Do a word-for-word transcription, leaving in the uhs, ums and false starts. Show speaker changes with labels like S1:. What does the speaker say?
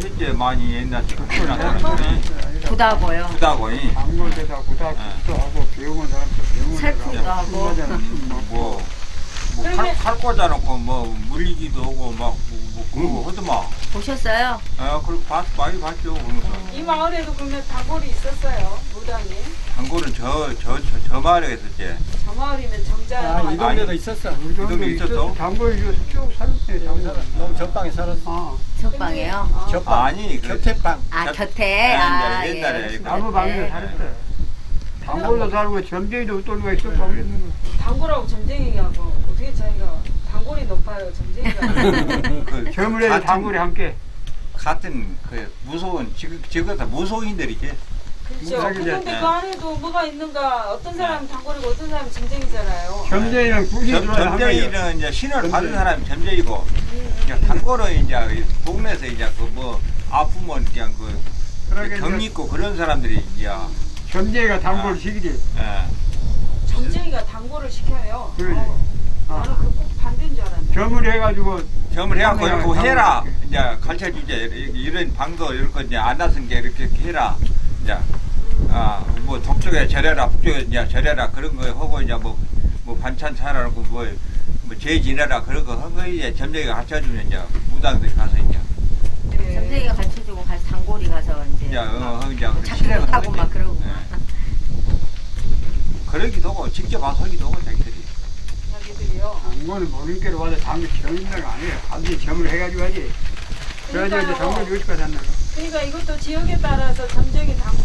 S1: 했지 많이 옛날 축구나
S2: 구다고요.
S1: 구다고이.
S3: 단골에다 구닥도 하고 배우는 사람도 배우는
S2: 살풀도 하고.
S1: 뭐, 뭐 칼, 칼 꽂아놓고 뭐 물리기도 하고 막 뭐, 뭐 그거 하더만.
S2: 보셨어요?
S1: 아, 그리고 봤, 많이 봤죠. 그러면서.
S4: 이 마을에도 그러면 단골이 있었어요, 무당이.
S1: 단골은 저, 저, 저, 저 마을에 있었지.
S4: 저 마을이면 정자.
S3: 아, 이 동네도
S1: 아니,
S3: 있었어.
S1: 이 동네 있었어?
S3: 단골 쭉 살았어요. 단골. 너무 전방에 살았어. 아,
S2: 첫방이에요.
S4: 어,
S3: 전방.
S1: 아니, 그-
S3: 곁에방.
S2: 아,
S1: 저-
S2: 곁에. 아,
S1: 네, 옛날에
S2: 예.
S3: 나무 방에
S2: 네.
S3: 살았어요. 단골로 살고 점쟁이도 떨고 있었고 그랬는 거.
S4: 단골하고 점쟁이하고 어떻게 차이가? 단골이 높아요, 점쟁이가.
S1: 그
S3: 젊은이들
S1: 같은-
S3: 단골이 함께.
S1: 같은 그 무서운 지금 지금 다 무속인들이지.
S4: 그렇죠.
S3: 무당이죠.
S4: 근데
S1: 네.
S4: 그 안에도 뭐가 있는가? 어떤 사람은 단골이고 어떤 사람은 점쟁이잖아요.
S3: 점쟁이는 굳이
S1: 점-
S3: 들어야 한 거예요.
S1: 점쟁이는 이제 신을 받은
S3: 점쟁이.
S1: 사람이 점쟁이고, 이제 단골은 이제 동네에서 이제 그 뭐 아프면 그냥 그
S3: 그러게
S1: 격
S3: 이제
S1: 있고 그런 사람들이 이제
S3: 점쟁이가 단골
S1: 아.
S3: 시기지.
S1: 예.
S4: 점쟁이가 단골을 시켜요.
S3: 그러지.
S4: 어,
S3: 아.
S4: 나는 그 꼭 반대인 줄 알았네.
S3: 점을 해가지고
S1: 점을 해갖고
S3: 단골,
S1: 이렇게 해라.
S3: 단골.
S1: 이제 가르쳐 주제. 이런 방도 이렇게 이제 안 나선 게 이렇게 해라. 이제 아뭐 동쪽에 절해라, 북쪽에 이제 절해라 그런 거 하고 이제 뭐 뭐 반찬 사라고 뭐뭐죄 지내라 그런 거 한 거 이제 점쟁이가 가르쳐 주면 이제 무당들이 가서 이제
S4: 네.
S2: 점쟁이가 가르쳐주고 가서 단골이 가서 이제
S1: 이제 어 어, 이제
S2: 작품을 하고 막 그러고.
S1: 예. 그러기도 하고 직접 와서 하기도 하고 자기들이.
S4: 자기들이요.
S3: 단골은 모른께로 와서 단골 점인다가 아니에요. 반드시 점을 해가지고 하지. 그래야지 이제
S4: 그러니까요.
S3: 단골 유치가 된다.
S4: 그러니까 이것도 지역에 따라서 점쟁이 단골